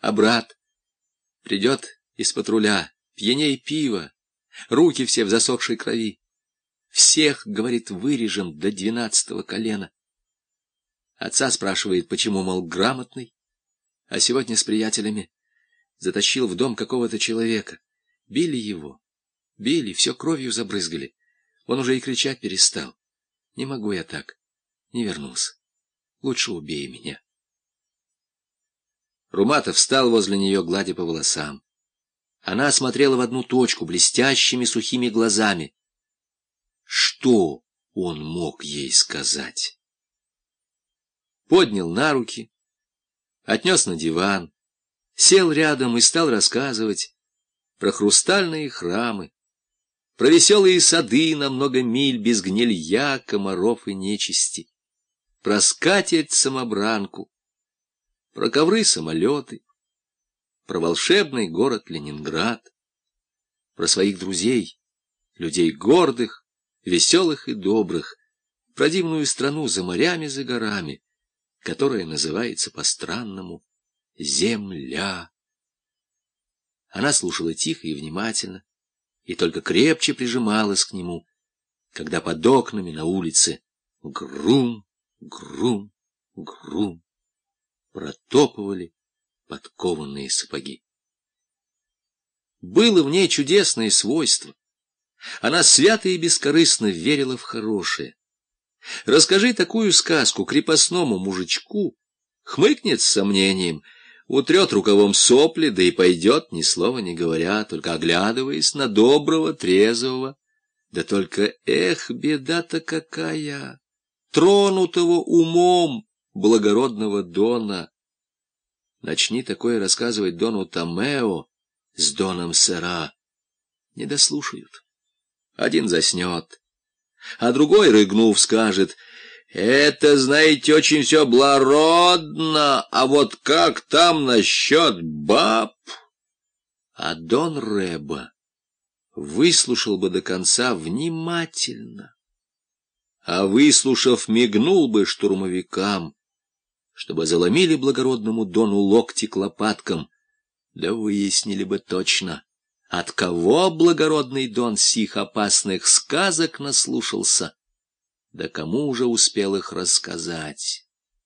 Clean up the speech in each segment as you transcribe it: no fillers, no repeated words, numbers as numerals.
А брат придет из патруля, пьяней пива, руки все в засохшей крови. Всех, говорит, вырежем до 12-го колена. Отца спрашивает, почему, мол, грамотный, а сегодня с приятелями затащил в дом какого-то человека. Били его, били, все кровью забрызгали. Он уже и кричать перестал. Не могу я так, не вернулся. Лучше убей меня. Руматов встал возле нее, гладя по волосам. Она смотрела в одну точку, блестящими сухими глазами. Что он мог ей сказать? Поднял на руки, отнес на диван, сел рядом и стал рассказывать про хрустальные храмы, про веселые сады на много миль без гнилья, комаров и нечисти, про скатерть-самобранку, про ковры-самолеты, про волшебный город Ленинград, про своих друзей, людей гордых, веселых и добрых, про дивную страну за морями, за горами, которая называется по-странному Земля. Она слушала тихо и внимательно, и только крепче прижималась к нему, когда под окнами на улице грум, грум, грум протопывали подкованные сапоги. Было в ней чудесное свойство. Она свято и бескорыстно верила в хорошее. Расскажи такую сказку крепостному мужичку, хмыкнет с сомнением, утрет рукавом сопли, да и пойдет, ни слова не говоря, только оглядываясь на доброго, трезвого. Да только, эх, беда-то какая! Тронутого умом благородного Дона. Начни такое рассказывать Дону Томео с Доном Сера. Не дослушают. Один заснет, а другой, рыгнув, скажет: «Это, знаете, очень все благородно, а вот как там насчет баб?» А Дон Рэба выслушал бы до конца внимательно, а выслушав, мигнул бы штурмовикам, чтобы заломили благородному Дону локти к лопаткам, да выяснили бы точно, от кого благородный Дон сих опасных сказок наслушался, да кому уже успел их рассказать.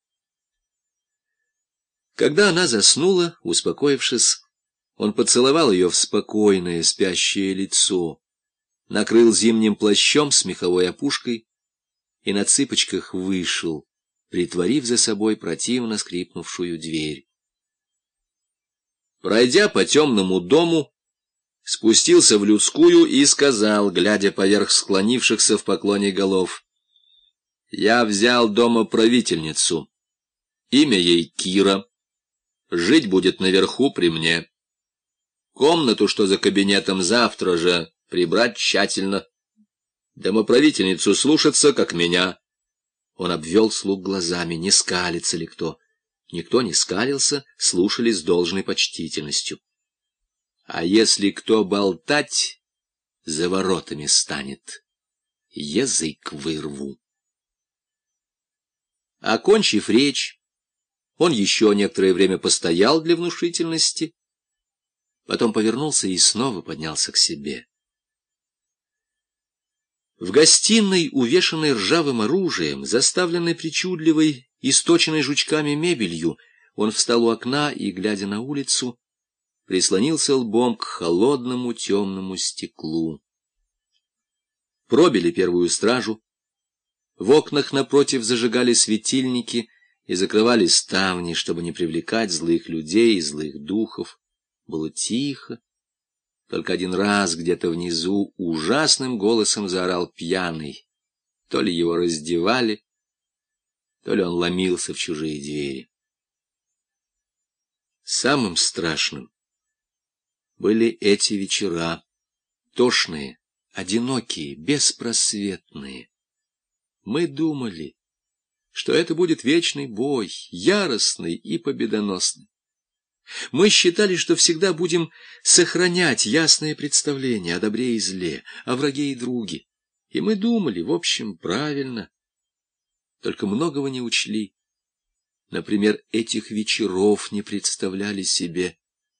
Когда она заснула, успокоившись, он поцеловал ее в спокойное спящее лицо, накрыл зимним плащом с меховой опушкой и на цыпочках вышел, притворив за собой противно скрипнувшую дверь. Пройдя по темному дому, спустился в людскую и сказал, глядя поверх склонившихся в поклоне голов: «Я взял домоправительницу. Имя ей Кира. Жить будет наверху при мне. Комнату, что за кабинетом, завтра же прибрать тщательно. Домоправительницу слушаться, как меня». Он обвел слуг глазами, не скалится ли кто. Никто не скалился, слушали с должной почтительностью. А если кто болтать, за воротами станет, язык вырву. Окончив речь, он еще некоторое время постоял для внушительности, потом повернулся и снова поднялся к себе. В гостиной, увешанной ржавым оружием, заставленной причудливой, источенной жучками мебелью, он встал у окна и, глядя на улицу, прислонился лбом к холодному темному стеклу. Пробили первую стражу, в окнах напротив зажигали светильники и закрывали ставни, чтобы не привлекать злых людей и злых духов. Было тихо. Только один раз где-то внизу ужасным голосом заорал пьяный. То ли его раздевали, то ли он ломился в чужие двери. Самым страшным были эти вечера, тошные, одинокие, беспросветные. Мы думали, что это будет вечный бой, яростный и победоносный. Мы считали, что всегда будем сохранять ясное представление о добре и зле, о враге и друге. И мы думали, в общем, правильно, только многого не учли. например, этих вечеров не представляли себе.